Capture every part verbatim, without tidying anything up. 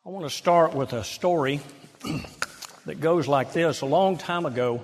I want to start with a story that goes like this. A long time ago,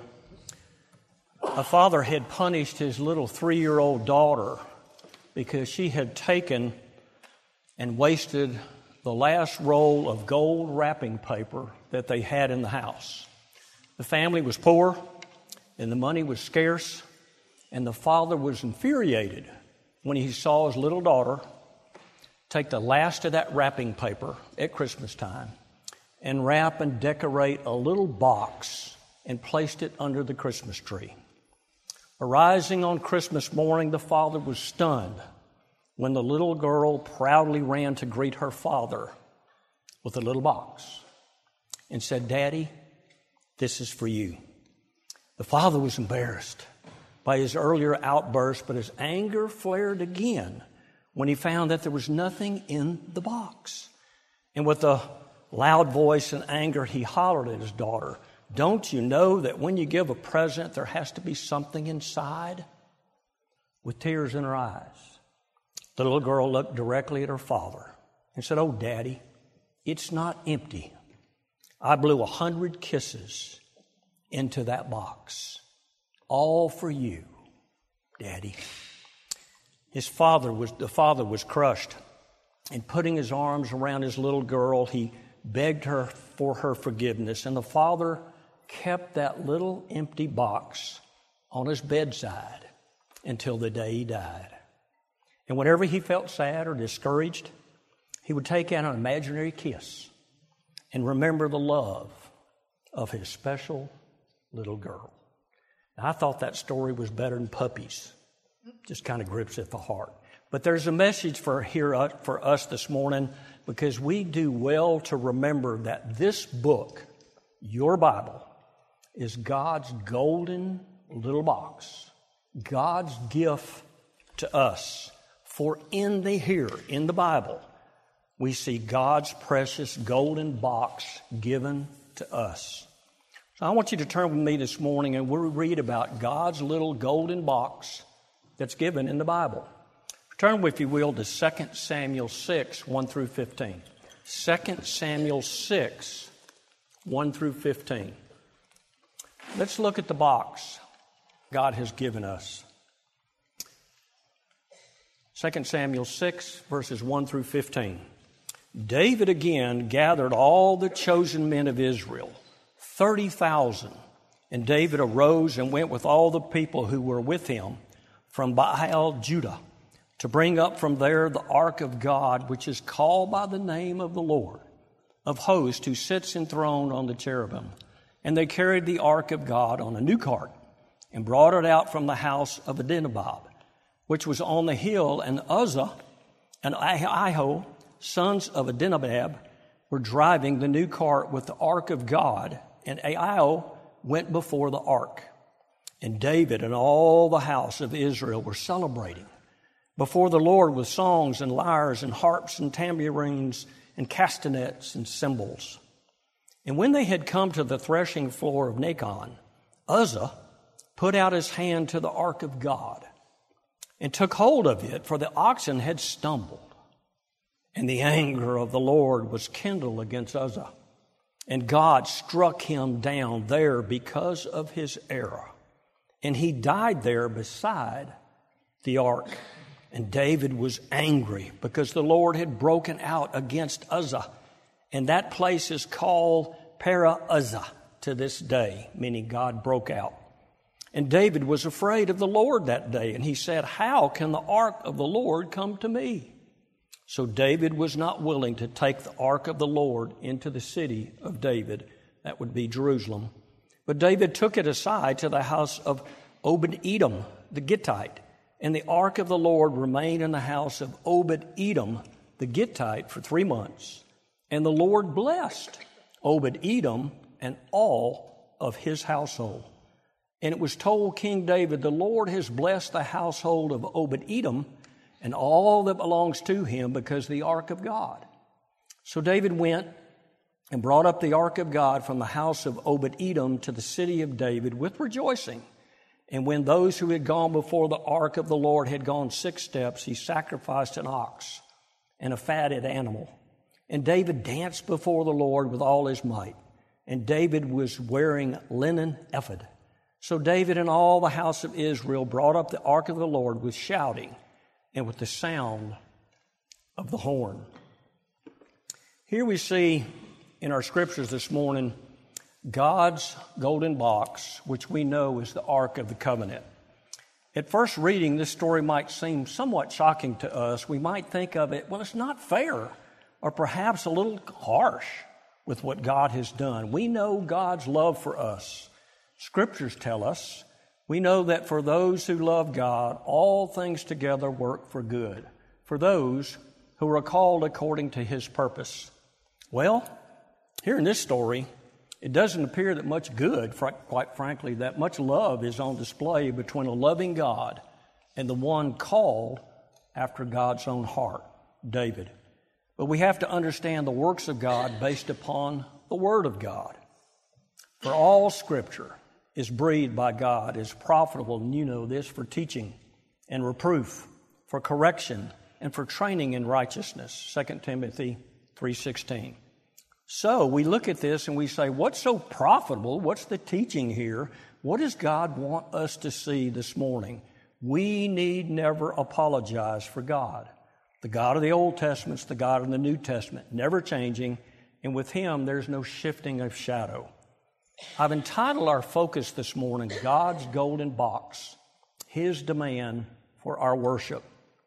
a father had punished his little three-year-old daughter because she had taken and wasted the last roll of gold wrapping paper that they had in the house. The family was poor, and the money was scarce, and the father was infuriated when he saw his little daughter take the last of that wrapping paper at Christmas time and wrap and decorate a little box and placed it under the Christmas tree. Arising on Christmas morning, the father was stunned when the little girl proudly ran to greet her father with a little box and said, "Daddy, this is for you." The father was embarrassed by his earlier outburst, but his anger flared again when he found that there was nothing in the box. And with a loud voice and anger, he hollered at his daughter, "Don't you know that when you give a present, there has to be something inside?" With tears in her eyes, the little girl looked directly at her father and said, "Oh, Daddy, it's not empty. I blew a hundred kisses into that box, all for you, Daddy." His father was, the father was crushed, and putting his arms around his little girl, he begged her for her forgiveness. And the father kept that little empty box on his bedside until the day he died. And whenever he felt sad or discouraged, he would take out an imaginary kiss and remember the love of his special little girl. Now, I thought that story was better than puppies. Just kind of grips at the heart. But there's a message for here uh, for us this morning, because we do well to remember that this book, your Bible, is God's golden little box, God's gift to us. For in the here, in the Bible, we see God's precious golden box given to us. So I want you to turn with me this morning and we'll read about God's little golden box that's given in the Bible. Turn, if you will, to Second Samuel six, one through fifteen. Second Samuel six, one through fifteen. Let's look at the box God has given us. Second Samuel six, verses one through fifteen. David again gathered all the chosen men of Israel, thirty thousand. And David arose and went with all the people who were with him from Baal Judah, to bring up from there the ark of God, which is called by the name of the Lord of hosts, who sits enthroned on the cherubim. And they carried the ark of God on a new cart and brought it out from the house of Abinadab, which was on the hill, and Uzzah and Ahio, sons of Abinadab, were driving the new cart with the ark of God, and Ahio went before the ark. And David and all the house of Israel were celebrating before the Lord with songs and lyres and harps and tambourines and castanets and cymbals. And when they had come to the threshing floor of Nacon, Uzzah put out his hand to the ark of God and took hold of it, for the oxen had stumbled. And the anger of the Lord was kindled against Uzzah, and God struck him down there because of his error. And he died there beside the ark. And David was angry because the Lord had broken out against Uzzah. And that place is called Perah-Uzzah to this day, meaning God broke out. And David was afraid of the Lord that day. And he said, "How can the ark of the Lord come to me?" So David was not willing to take the ark of the Lord into the city of David. That would be Jerusalem. But David took it aside to the house of Obed-Edom, the Gittite. And the ark of the Lord remained in the house of Obed-Edom, the Gittite, for three months. And the Lord blessed Obed-Edom and all of his household. And it was told King David, "The Lord has blessed the household of Obed-Edom and all that belongs to him because of the ark of God." So David went and brought up the ark of God from the house of Obed-Edom to the city of David with rejoicing. And when those who had gone before the ark of the Lord had gone six steps, he sacrificed an ox and a fatted animal And David danced before the Lord with all his might. And David was wearing linen ephod. So David and all the house of Israel brought up the ark of the Lord with shouting and with the sound of the horn. Here we see in our scriptures this morning God's golden box, which we know is the Ark of the Covenant. At first reading, this story might seem somewhat shocking to us. We might think of it, well, it's not fair, or perhaps a little harsh with what God has done. We know God's love for us. Scriptures tell us, we know that for those who love God, all things together work for good, for those who are called according to His purpose. Well, here in this story, it doesn't appear that much good, quite frankly, that much love is on display between a loving God and the one called after God's own heart, David. But we have to understand the works of God based upon the Word of God. For all Scripture is breathed by God, is profitable, and you know this, for teaching and reproof, for correction, and for training in righteousness, Second Timothy three sixteen. So we look at this and we say, what's so profitable? What's the teaching here? What does God want us to see this morning? We need never apologize for God. The God of the Old Testament's the God of the New Testament, never changing, and with Him there's no shifting of shadow. I've entitled our focus this morning, God's Golden Box, His demand for our worship.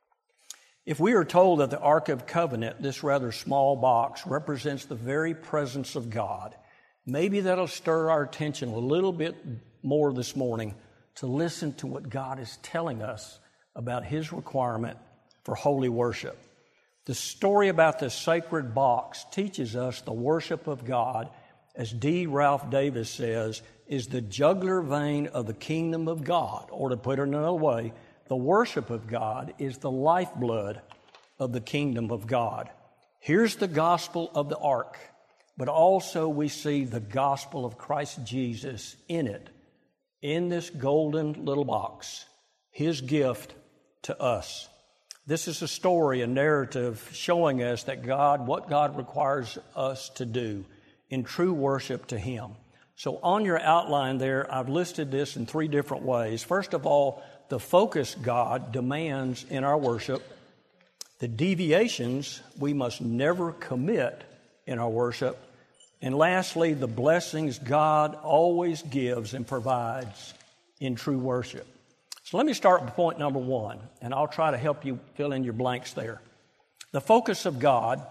If we are told that the Ark of Covenant, this rather small box, represents the very presence of God, maybe that'll stir our attention a little bit more this morning to listen to what God is telling us about His requirement for holy worship. The story about this sacred box teaches us the worship of God, as D. Ralph Davis says, is the jugular vein of the kingdom of God, or to put it another way, the worship of God is the lifeblood of the kingdom of God. Here's the gospel of the ark, but also we see the gospel of Christ Jesus in it, in this golden little box, His gift to us. This is a story, a narrative showing us that God, what God requires us to do in true worship to Him. So on your outline there, I've listed this in three different ways. First of all, the focus God demands in our worship, the deviations we must never commit in our worship, and lastly, the blessings God always gives and provides in true worship. So let me start with point number one, and I'll try to help you fill in your blanks there. The focus of God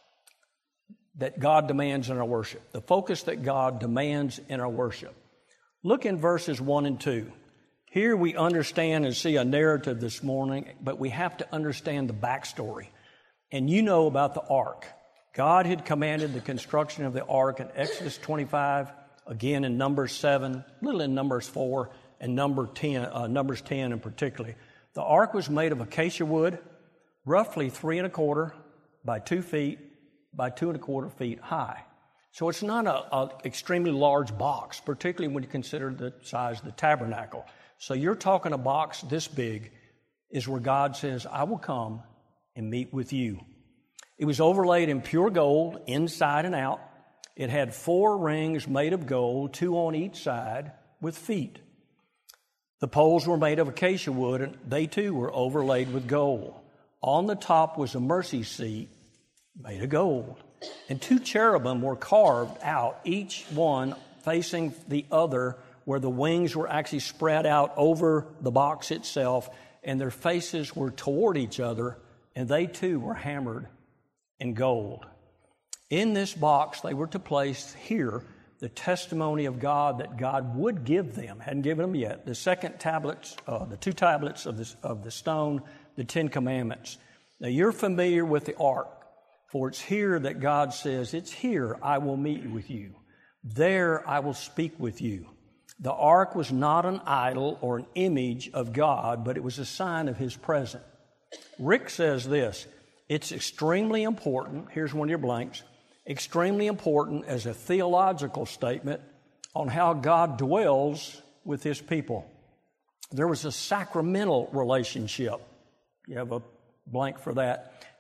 that God demands in our worship. The focus that God demands in our worship. Look in verses one and two. Here we understand and see a narrative this morning, but we have to understand the backstory. And you know about the ark. God had commanded the construction of the ark in Exodus twenty-five, again in Numbers seven, a little in Numbers four, and number ten, uh, Numbers ten in particular. The ark was made of acacia wood, roughly three and a quarter by two feet by two and a quarter feet high. So it's not an extremely large box, particularly when you consider the size of the tabernacle. So you're talking a box this big is where God says, I will come and meet with you. It was overlaid in pure gold inside and out. It had four rings made of gold, two on each side, with feet. The poles were made of acacia wood, and they too were overlaid with gold. On the top was a mercy seat made of gold. And two cherubim were carved out, each one facing the other, where the wings were actually spread out over the box itself, and their faces were toward each other, and they too were hammered in gold. In this box, they were to place here the testimony of God that God would give them, hadn't given them yet, the second tablets, uh, the two tablets of, this, of the stone, the Ten Commandments. Now you're familiar with the ark, for it's here that God says, it's here I will meet with you. There I will speak with you. The ark was not an idol or an image of God, but it was a sign of His presence. Rick says this, it's extremely important, here's one of your blanks, extremely important as a theological statement on how God dwells with His people. There was a sacramental relationship. You have a blank for that.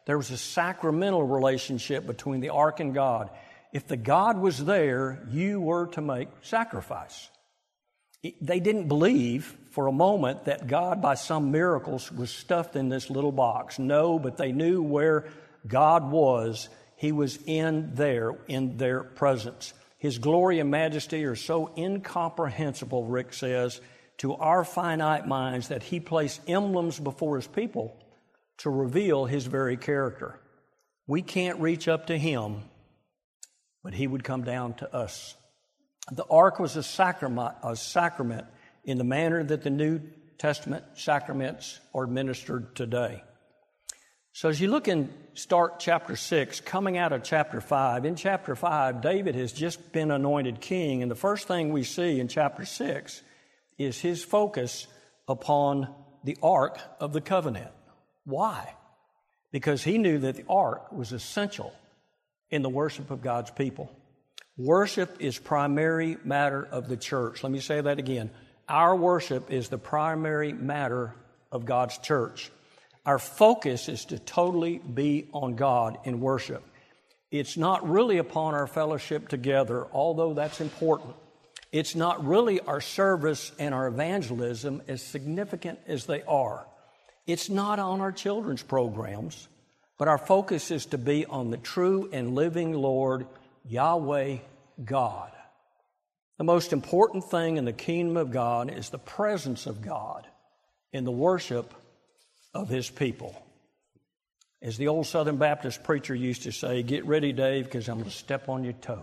There was a sacramental relationship between the ark and God. If the God was there, you were to make sacrifice. They didn't believe for a moment that God, by some miracles, was stuffed in this little box. No, but they knew where God was. He was in there, in their presence. His glory and majesty are so incomprehensible, Rick says, to our finite minds that he placed emblems before his people to reveal his very character. We can't reach up to him, but he would come down to us. The ark was a sacrament, a sacrament in the manner that the New Testament sacraments are administered today. So as you look in start chapter six, coming out of chapter five, in chapter five, David has just been anointed king, and the first thing we see in chapter six is his focus upon the Ark of the Covenant. Why? Because he knew that the Ark was essential in the worship of God's people. Worship is primary matter of the church. Let me say that again. Our worship is the primary matter of God's church. Our focus is to totally be on God in worship. It's not really upon our fellowship together, although that's important. It's not really our service and our evangelism, as significant as they are. It's not on our children's programs, but our focus is to be on the true and living Lord, Yahweh God. The most important thing in the kingdom of God is the presence of God in the worship of his people. As the old Southern Baptist preacher used to say, get ready, Dave, because I'm going to step on your toes.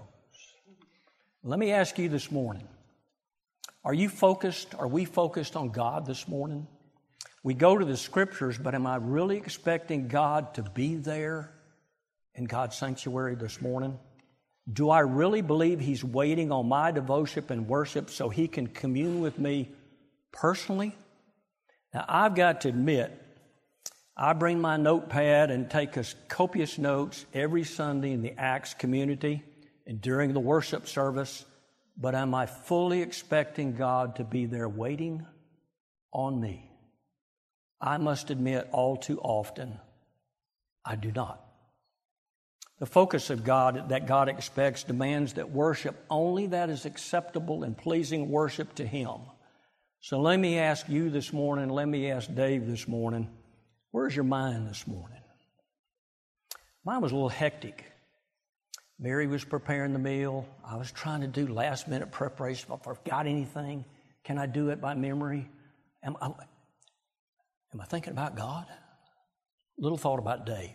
Let me ask you this morning, are you focused, are we focused on God this morning? We go to the scriptures, but am I really expecting God to be there in God's sanctuary this morning? Do I really believe he's waiting on my devotion and worship so he can commune with me personally? Now, I've got to admit, I bring my notepad and take us copious notes every Sunday in the Acts community and during the worship service, but am I fully expecting God to be there waiting on me? I must admit, all too often, I do not. The focus of God that God expects demands that worship only that is acceptable and pleasing worship to him. So let me ask you this morning, let me ask Dave this morning, where's your mind this morning? Mine was a little hectic. Mary was preparing the meal. I was trying to do last minute preparation. If I forgot anything, can I do it by memory? Am I, am I thinking about God? Little thought about Dave.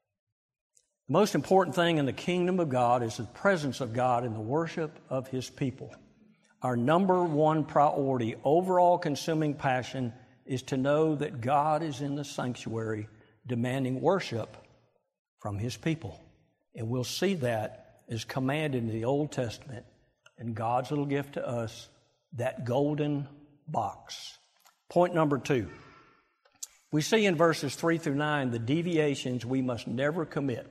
The most important thing in the kingdom of God is the presence of God in the worship of his people. Our number one priority, overall consuming passion, is to know that God is in the sanctuary demanding worship from his people. And we'll see that as commanded in the Old Testament, and God's little gift to us, that golden box. Point number two. We see in verses three through nine the deviations we must never commit.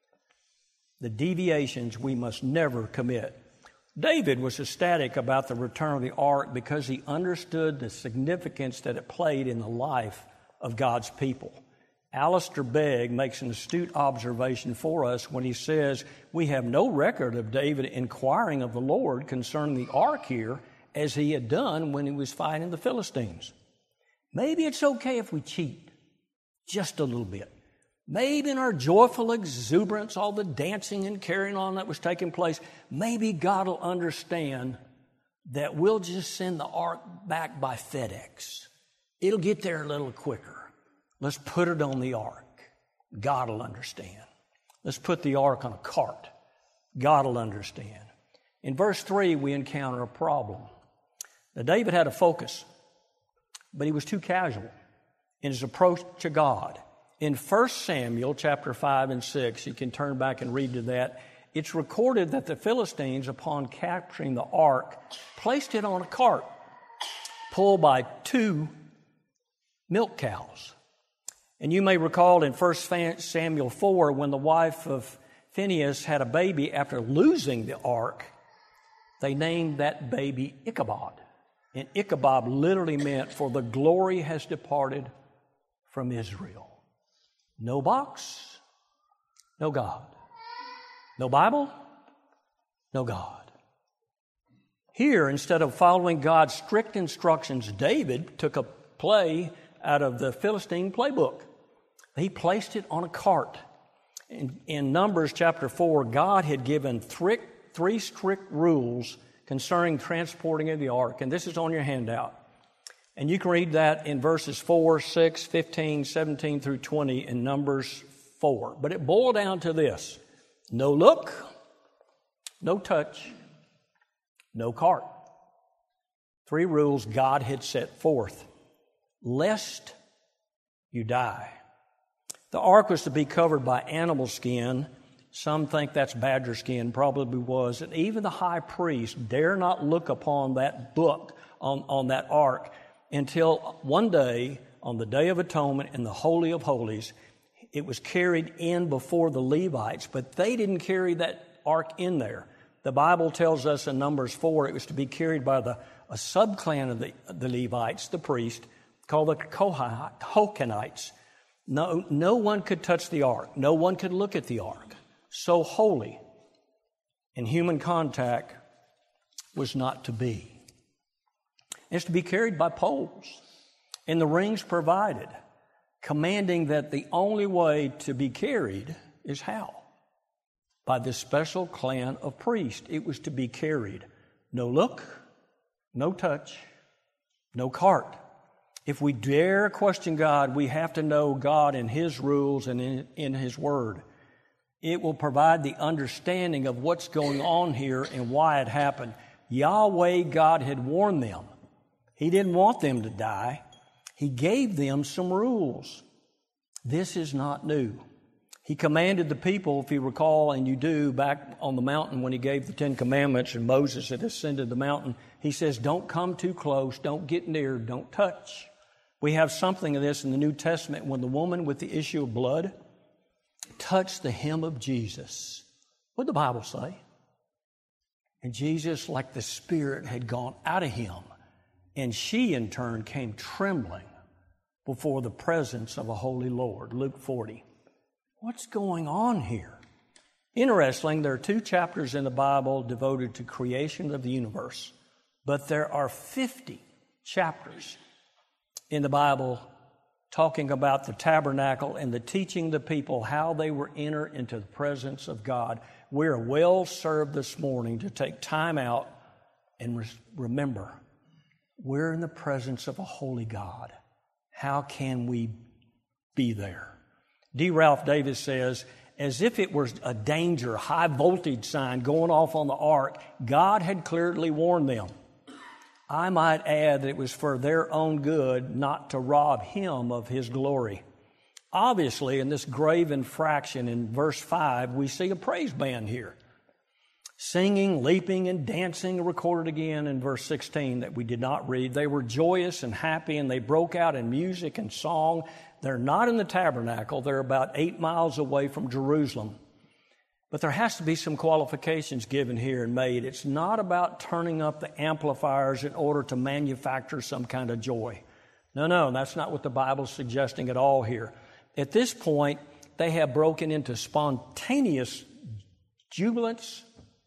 The deviations we must never commit. David was ecstatic about the return of the ark because he understood the significance that it played in the life of God's people. Alistair Begg makes an astute observation for us when he says, we have no record of David inquiring of the Lord concerning the ark here as he had done when he was fighting the Philistines. Maybe it's okay if we cheat just a little bit. Maybe in our joyful exuberance, all the dancing and carrying on that was taking place, maybe God will understand that we'll just send the ark back by FedEx. It'll get there a little quicker. Let's put it on the ark. God will understand. Let's put the ark on a cart. God will understand. In verse three, we encounter a problem. Now, David had a focus, but he was too casual in his approach to God. In First Samuel chapter five and six, you can turn back and read to that, it's recorded that the Philistines, upon capturing the ark, placed it on a cart pulled by two milk cows. And you may recall in First Samuel four, when the wife of Phinehas had a baby after losing the ark, they named that baby Ichabod. And Ichabod literally meant, for the glory has departed from Israel. No box, no God. No Bible, no God. Here, instead of following God's strict instructions, David took a play out of the Philistine playbook. He placed it on a cart. In, in Numbers chapter four, God had given three, three strict rules concerning transporting of the ark, and this is on your handout. And you can read that in verses four, six, fifteen, seventeen through twenty in Numbers four. But it boiled down to this: no look, no touch, no cart. Three rules God had set forth, lest you die. The ark was to be covered by animal skin. Some think that's badger skin, probably was. And even the high priest dare not look upon that book, on, on that ark, until one day, on the Day of Atonement in the Holy of Holies, it was carried in before the Levites, but they didn't carry that ark in there. The Bible tells us in Numbers four it was to be carried by the a subclan of the, the Levites, the priest, called the Kohanites. No, no one could touch the ark. No one could look at the ark. So holy, and human contact was not to be. It's to be carried by poles, and the rings provided, commanding that the only way to be carried is how? By this special clan of priests. It was to be carried. No look, no touch, no cart. If we dare question God, we have to know God and His rules and in, in His Word. It will provide the understanding of what's going on here and why it happened. Yahweh, God had warned them. He didn't want them to die. He gave them some rules. This is not new. He commanded the people, if you recall, and you do, back on the mountain when He gave the Ten Commandments and Moses had ascended the mountain, He says, don't come too close, don't get near, don't touch. We have something of this in the New Testament when the woman with the issue of blood touched the hem of Jesus. What did the Bible say? And Jesus, like the Spirit, had gone out of him, and she in turn came trembling before the presence of a holy Lord. Luke forty. What's going on here? Interesting, there are two chapters in the Bible devoted to creation of the universe, but there are fifty chapters in the Bible talking about the tabernacle and the teaching the people how they were enter into the presence of God. We're well served this morning to take time out and re- remember we're in the presence of a holy God. How can we be there? D. Ralph Davis says, as if it was a danger, high voltage sign going off on the ark, God had clearly warned them. I might add that it was for their own good, not to rob Him of His glory. Obviously, in this grave infraction in verse five, we see a praise band here. Singing, leaping, and dancing, recorded again in verse sixteen that we did not read. They were joyous and happy, and they broke out in music and song. They're not in the tabernacle. They're about eight miles away from Jerusalem. But there has to be some qualifications given here and made. It's not about turning up the amplifiers in order to manufacture some kind of joy. No, no, that's not what the Bible's suggesting at all here. At this point, they have broken into spontaneous jubilance,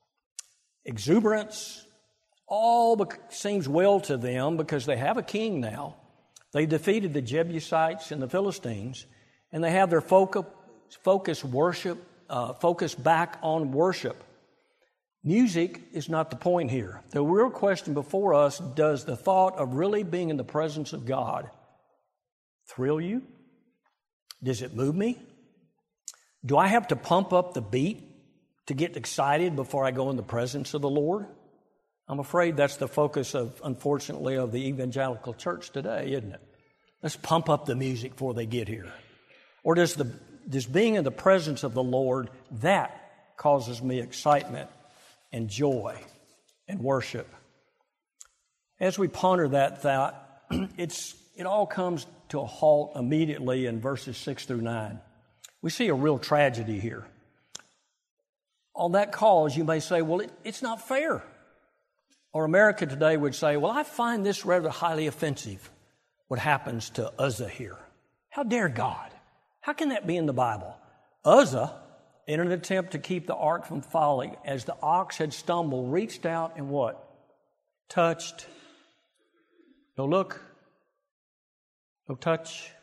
exuberance. All seems well to them because they have a king now. They defeated the Jebusites and the Philistines, and they have their focus, focus worship, uh, focus back on worship. Music is not the point here. The real question before us, does the thought of really being in the presence of God thrill you? Does it move me? Do I have to pump up the beat to get excited before I go in the presence of the Lord? I'm afraid that's the focus of, unfortunately, of the evangelical church today, isn't it? Let's pump up the music before they get here. Or does the does being in the presence of the Lord, that causes me excitement and joy and worship? As we ponder that thought, it's it all comes to a halt immediately in verses six through nine. We see a real tragedy here. On that cause, you may say, well, it, it's not fair. Or America today would say, well, I find this rather highly offensive, what happens to Uzzah here. How dare God? How can that be in the Bible? Uzzah in an attempt to keep the ark from falling, as the ox had stumbled, reached out and what? Touched. No look. No touch.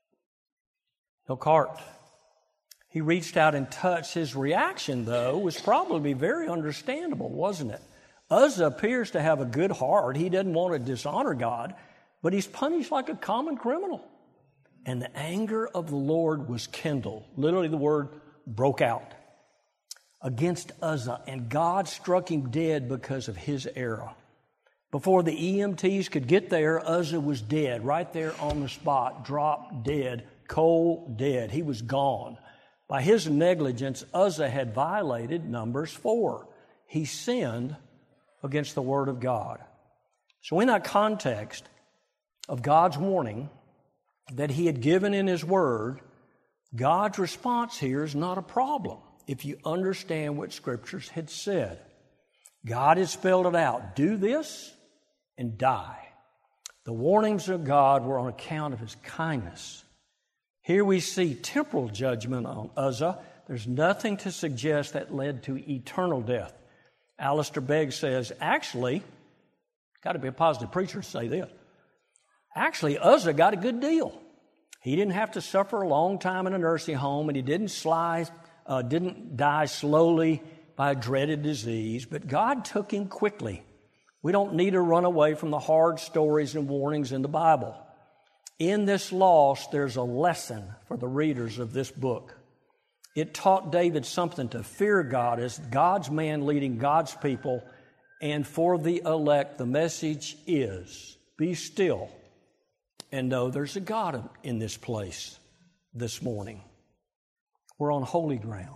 No cart. He reached out and touched. His reaction, though, was probably very understandable, wasn't it? Uzzah appears to have a good heart. He doesn't want to dishonor God, but he's punished like a common criminal. And the anger of the Lord was kindled. Literally, the word broke out against Uzzah, and God struck him dead because of his error. Before the E M Ts could get there, Uzzah was dead, right there on the spot, dropped dead, cold dead. He was gone. By his negligence, Uzzah had violated Numbers four. He sinned against the Word of God. So in that context of God's warning that he had given in his Word, God's response here is not a problem if you understand what Scriptures had said. God has spelled it out. Do this and die. The warnings of God were on account of his kindness. Here we see temporal judgment on Uzzah. There's nothing to suggest that led to eternal death. Alistair Begg says, actually, got to be a positive preacher to say this, actually Uzzah got a good deal. He didn't have to suffer a long time in a nursing home, and he didn't sly, uh, didn't die slowly by a dreaded disease, but God took him quickly. We don't need to run away from the hard stories and warnings in the Bible. In this loss, there's a lesson for the readers of this book. It taught David something to fear God as God's man leading God's people, and for the elect, the message is, be still and know there's a God in this place this morning. We're on holy ground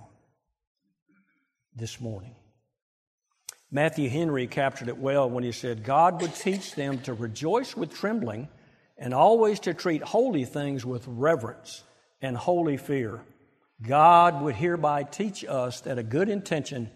this morning. Matthew Henry captured it well when he said, God would teach them to rejoice with trembling and always to treat holy things with reverence and holy fear. God would hereby teach us that a good intention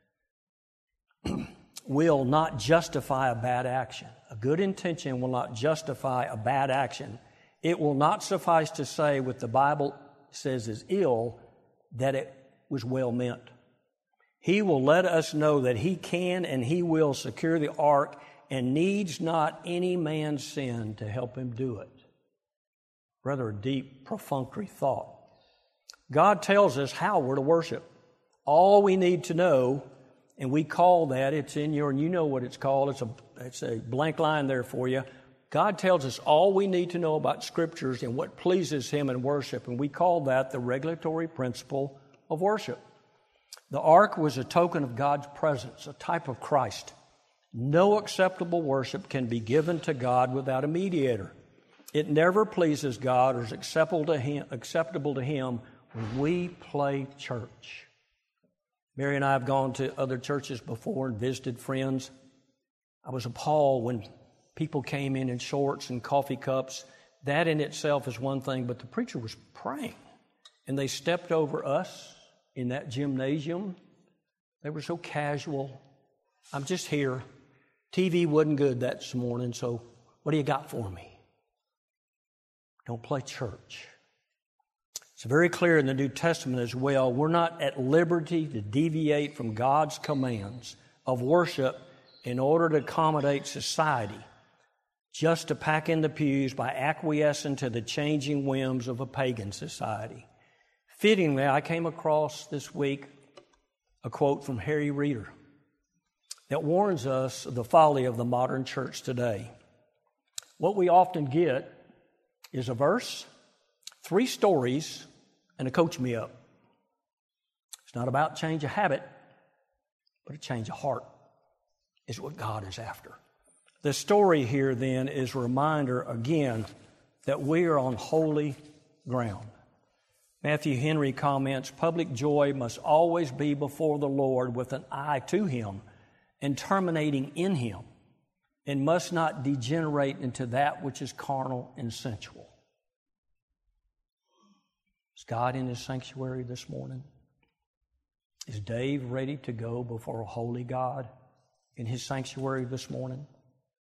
will not justify a bad action. A good intention will not justify a bad action. It will not suffice to say what the Bible says is ill, that it was well meant. He will let us know that he can and he will secure the ark and needs not any man's sin to help him do it. Rather a deep, perfunctory thought. God tells us how we're to worship. All we need to know, and we call that, it's in your, and you know what it's called, it's a, it's a blank line there for you. God tells us all we need to know about Scriptures and what pleases him in worship, and we call that the regulatory principle of worship. The ark was a token of God's presence, a type of Christ. No acceptable worship can be given to God without a mediator. It never pleases God or is acceptable to him, acceptable to him when we play church. Mary and I have gone to other churches before and visited friends. I was appalled when people came in in shorts and coffee cups. That in itself is one thing, but the preacher was praying. And they stepped over us in that gymnasium. They were so casual. I'm just here. T V wasn't good that morning, so what do you got for me? Don't play church. It's very clear in the New Testament as well, we're not at liberty to deviate from God's commands of worship in order to accommodate society, just to pack in the pews by acquiescing to the changing whims of a pagan society. Fittingly, I came across this week a quote from Harry Reeder that warns us of the folly of the modern church today. What we often get is a verse, three stories, and a coach me up. It's not about change of habit, but a change of heart is what God is after. The story here then is a reminder again that we are on holy ground. Matthew Henry comments, public joy must always be before the Lord with an eye to him and terminating in him, and must not degenerate into that which is carnal and sensual. Is God in his sanctuary this morning? Is Dave ready to go before a holy God in his sanctuary this morning?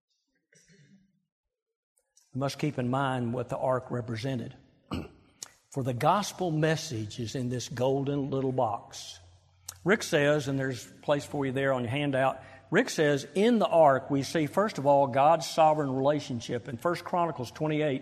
We must keep in mind what the ark represented. For the gospel message is in this golden little box. Rick says, and there's a place for you there on your handout, Rick says, in the ark we see, first of all, God's sovereign relationship. In First Chronicles twenty-eight,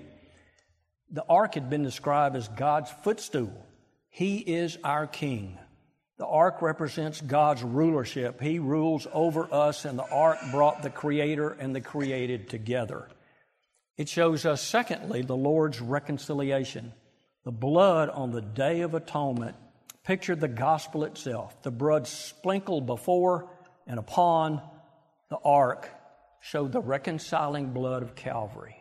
the ark had been described as God's footstool. He is our king. The ark represents God's rulership. He rules over us, and the ark brought the Creator and the created together. It shows us, secondly, the Lord's reconciliation. The blood on the Day of Atonement pictured the gospel itself. The blood sprinkled before and upon the ark showed the reconciling blood of Calvary.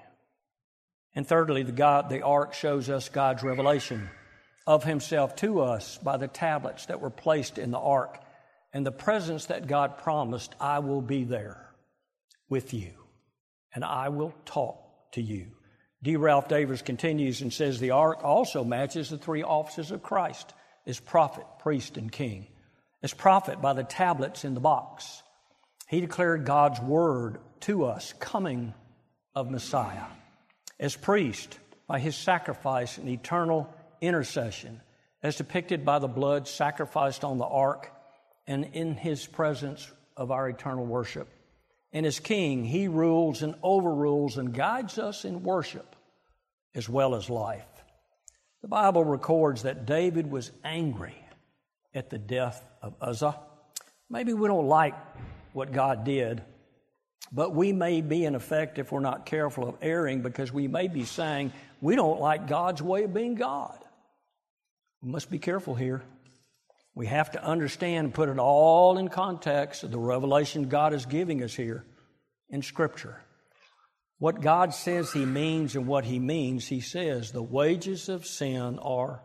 And thirdly, the, God, the ark shows us God's revelation of himself to us by the tablets that were placed in the ark and the presence that God promised, I will be there with you and I will talk to you. D. Ralph Davis continues and says the ark also matches the three offices of Christ as prophet, priest, and king. As prophet by the tablets in the box, he declared God's word to us, coming of Messiah. As priest by his sacrifice and eternal intercession, as depicted by the blood sacrificed on the ark and in his presence of our eternal worship. And as king, he rules and overrules and guides us in worship as well as life. The Bible records that David was angry at the death of Uzzah. Maybe we don't like what God did, but we may be, in effect, if we're not careful, of erring because we may be saying we don't like God's way of being God. We must be careful here. We have to understand and put it all in context of the revelation God is giving us here in Scripture. What God says he means and what he means, he says, the wages of sin are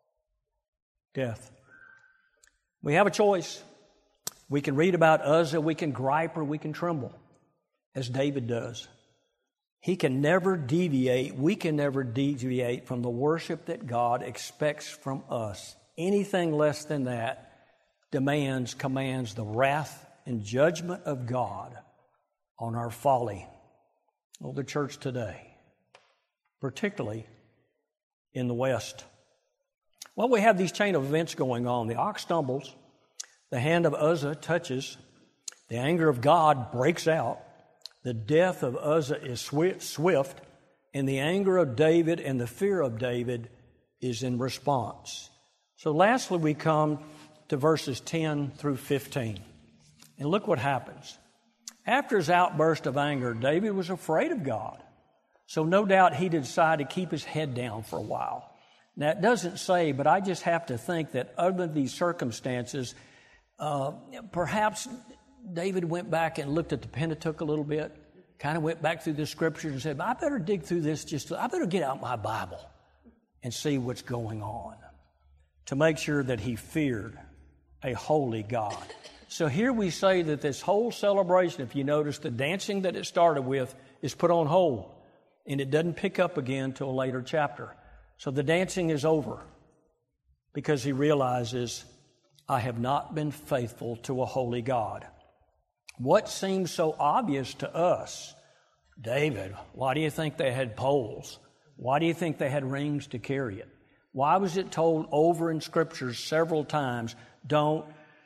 death. We have a choice. We can read about Uzzah, we can gripe or we can tremble, as David does. He can never deviate, we can never deviate from the worship that God expects from us. Anything less than that demands, commands the wrath and judgment of God on our folly. Oh, the church today, particularly in the West. Well, we have these chain of events going on. The ox stumbles, the hand of Uzzah touches, the anger of God breaks out, the death of Uzzah is swift, and the anger of David and the fear of David is in response. So lastly, we come to verses ten through fifteen. And look what happens. After his outburst of anger, David was afraid of God. So no doubt he decided to keep his head down for a while. Now, it doesn't say, but I just have to think that under these circumstances, uh, perhaps David went back and looked at the Pentateuch a little bit, kind of went back through the Scriptures and said, I better dig through this just, to, I better get out my Bible and see what's going on, to make sure that he feared a holy God. So here we say that this whole celebration, if you notice, the dancing that it started with is put on hold, and it doesn't pick up again till a later chapter. So the dancing is over because he realizes, I have not been faithful to a holy God. What seems so obvious to us, David, why do you think they had poles? Why do you think they had rings to carry it? Why was it told over in Scriptures several times, don't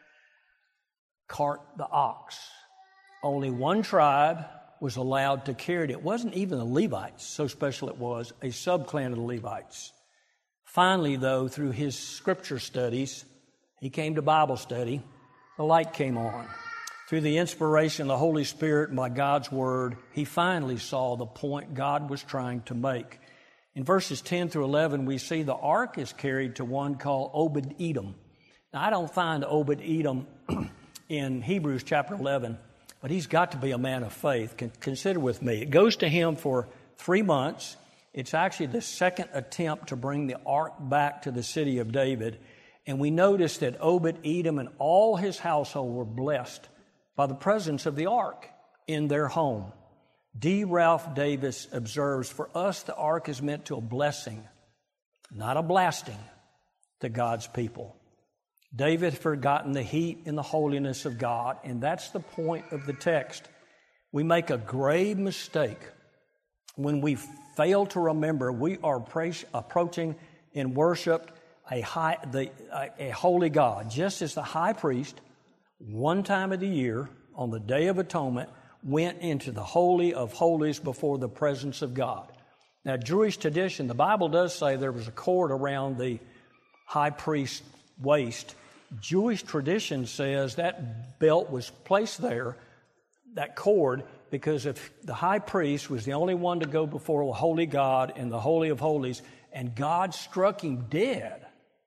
cart the ox? Only one tribe was allowed to carry it. It wasn't even the Levites, so special it was, a subclan of the Levites. Finally, though, through his Scripture studies, he came to Bible study, the light came on. Through the inspiration of the Holy Spirit and by God's Word, he finally saw the point God was trying to make. In verses ten through eleven, we see the ark is carried to one called Obed-Edom. Now, I don't find Obed-Edom in Hebrews chapter eleven, but he's got to be a man of faith. Consider with me. It goes to him for three months. It's actually the second attempt to bring the ark back to the city of David. And we notice that Obed-Edom and all his household were blessed by the presence of the ark in their home. D. Ralph Davis observes, for us the ark is meant to a blessing, not a blasting, to God's people. David had forgotten the heat and the holiness of God, and that's the point of the text. We make a grave mistake when we fail to remember we are approaching and worshiped a high, the, a, a holy God, just as the high priest, one time of the year, on the Day of Atonement, went into the Holy of Holies before the presence of God. Now, Jewish tradition, the Bible does say there was a cord around the high priest's waist. Jewish tradition says that belt was placed there, that cord, because if the high priest was the only one to go before a holy God in the Holy of Holies, and God struck him dead,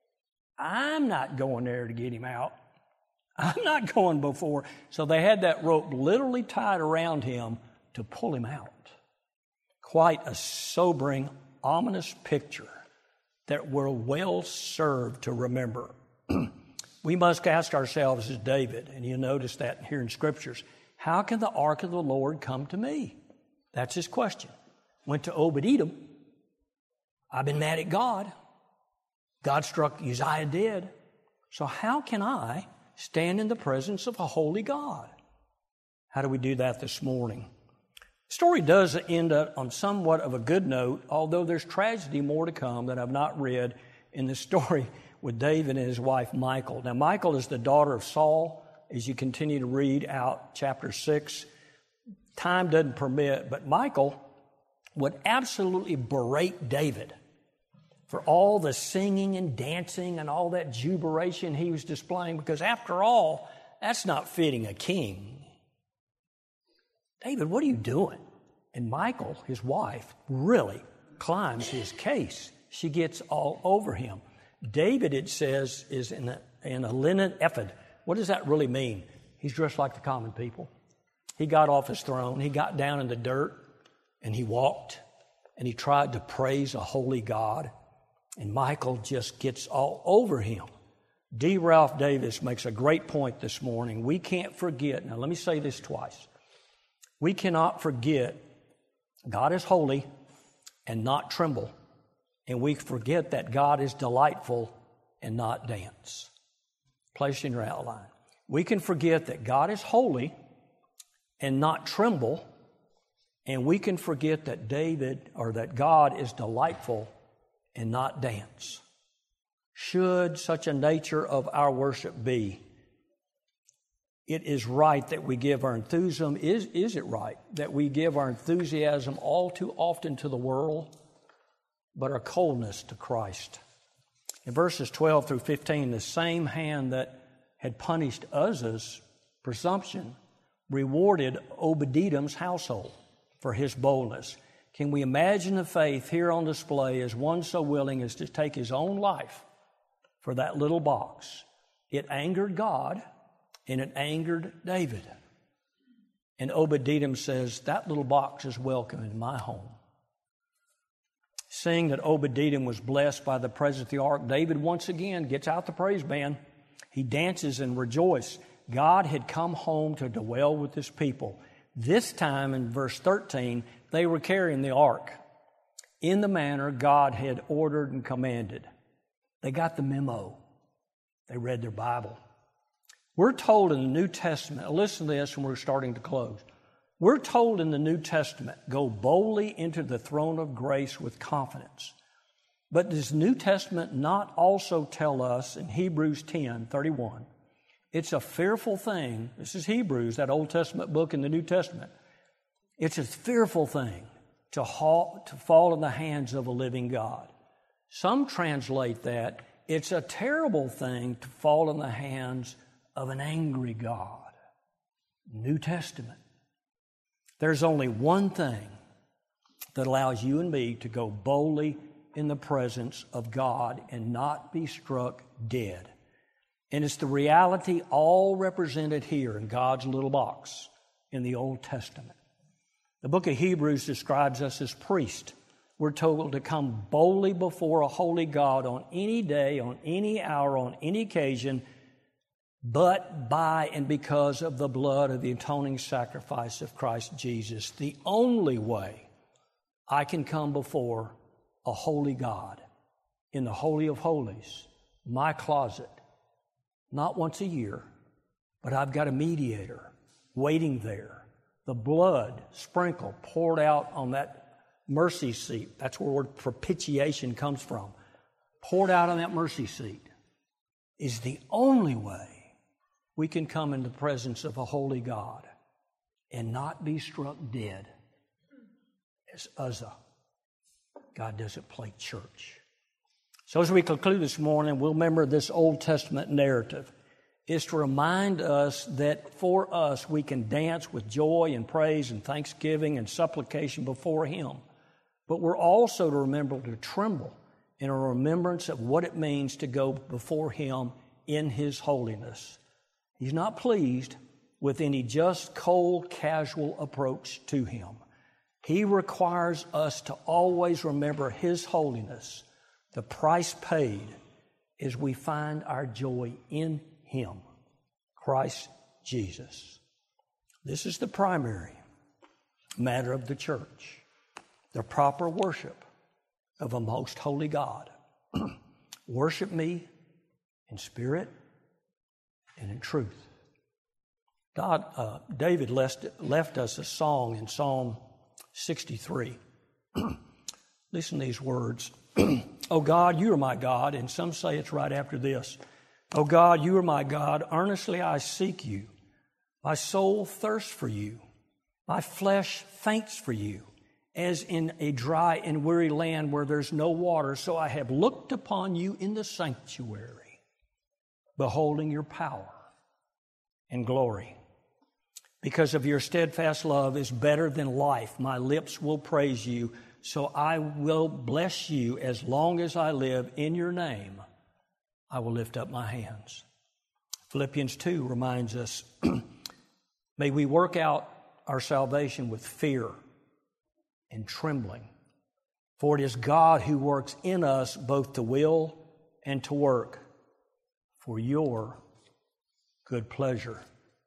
I'm not going there to get him out. I'm not going before. So they had that rope literally tied around him to pull him out. Quite a sobering, ominous picture that we're well served to remember. We must ask ourselves as David, and you notice that here in Scriptures, how can the ark of the Lord come to me? That's his question. Went to Obed-Edom. I've been mad at God. God struck Uzziah dead. So how can I stand in the presence of a holy God? How do we do that this morning? The story does end up on somewhat of a good note, although there's tragedy more to come that I've not read in the story with David and his wife Michal. Now, Michal is the daughter of Saul, as you continue to read out chapter six. Time doesn't permit, but Michal would absolutely berate David for all the singing and dancing and all that jubilation he was displaying, because after all, that's not fitting a king. David, what are you doing? And Michal, his wife, really climbs his case. She gets all over him. David, it says, is in a, in a linen ephod. What does that really mean? He's dressed like the common people. He got off his throne. He got down in the dirt, and he walked, and he tried to praise a holy God. And Michal just gets all over him. D. Ralph Davis makes a great point this morning. We can't forget. Now, let me say this twice. We cannot forget God is holy and not tremble. And we forget that God is delightful and not dance. Place in your outline. We can forget that God is holy and not tremble. And we can forget that David, or that God is delightful and not dance. Should such a nature of our worship be, it is right that we give our enthusiasm, is, is it right that we give our enthusiasm all too often to the world, but our coldness to Christ? In verses twelve through fifteen, the same hand that had punished Uzzah's presumption rewarded Obed-Edom's household for his boldness. Can we imagine the faith here on display as one so willing as to take his own life for that little box? It angered God, and it angered David. And Obed-Edom says, that little box is welcome in my home. Seeing that Obed-Edom was blessed by the presence of the ark, David once again gets out the praise band. He dances and rejoices. God had come home to dwell with his people. This time in verse thirteen, they were carrying the ark in the manner God had ordered and commanded. They got the memo. They read their Bible. We're told in the New Testament, listen to this and we're starting to close. We're told in the New Testament, go boldly into the throne of grace with confidence. But does the New Testament not also tell us in Hebrews ten thirty-one, it's a fearful thing, this is Hebrews, that Old Testament book in the New Testament, it's a fearful thing to, ha- to fall in the hands of a living God. Some translate that, it's a terrible thing to fall in the hands of an angry God. New Testament. There's only one thing that allows you and me to go boldly in the presence of God and not be struck dead. And it's the reality all represented here in God's little box in the Old Testament. The book of Hebrews describes us as priests. We're told to come boldly before a holy God on any day, on any hour, on any occasion, but by and because of the blood of the atoning sacrifice of Christ Jesus. The only way I can come before a holy God in the Holy of Holies, my closet, not once a year, but I've got a mediator waiting there. The blood sprinkled, poured out on that mercy seat. That's where the word propitiation comes from. poured out on that mercy seat is the only way we can come in the presence of a holy God and not be struck dead as Uzzah. God doesn't play church. So as we conclude this morning, we'll remember this Old Testament narrative is to remind us that for us we can dance with joy and praise and thanksgiving and supplication before Him. But we're also to remember to tremble in a remembrance of what it means to go before Him in His holiness. He's not pleased with any just, cold, casual approach to Him. He requires us to always remember His holiness, the price paid as we find our joy in Him, Christ Jesus. This is the primary matter of the church, the proper worship of a most holy God. Worship me in spirit and in truth. God, uh, David left, left us a song in Psalm sixty-three. Listen to these words. Oh God, you are my God, and some say it's right after this. Oh God, you are my God, earnestly I seek you. My soul thirsts for you. My flesh faints for you, as in a dry and weary land where there's no water. So I have looked upon you in the sanctuary, beholding your power and glory. Because of your steadfast love is better than life. My lips will praise you, so I will bless you as long as I live. In your name, I will lift up my hands. Philippians two reminds us, may we work out our salvation with fear and trembling. For it is God who works in us both to will and to work for your good pleasure.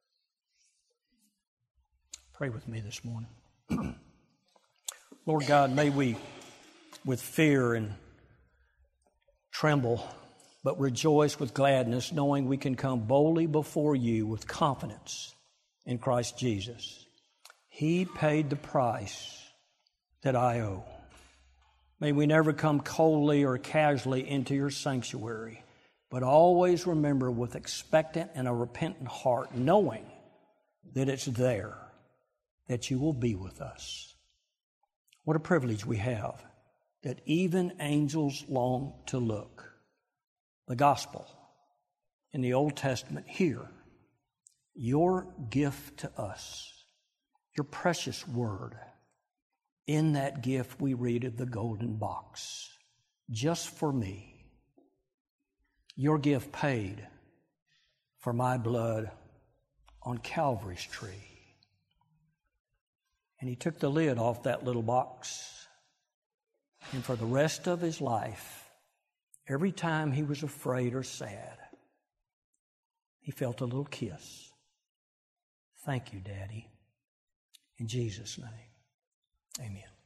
Pray with me this morning. Lord God, may we with fear and tremble, but rejoice with gladness, knowing we can come boldly before you with confidence in Christ Jesus. He paid the price that I owe. May we never come coldly or casually into your sanctuary, but always remember with expectant and a repentant heart, knowing that it's there, that you will be with us. What a privilege we have that even angels long to look. The gospel in the Old Testament here, your gift to us, your precious word. In that gift we read of the golden box, just for me. Your gift paid for my blood on Calvary's tree. And he took the lid off that little box. And for the rest of his life, every time he was afraid or sad, he felt a little kiss. Thank you, Daddy. In Jesus' name, amen.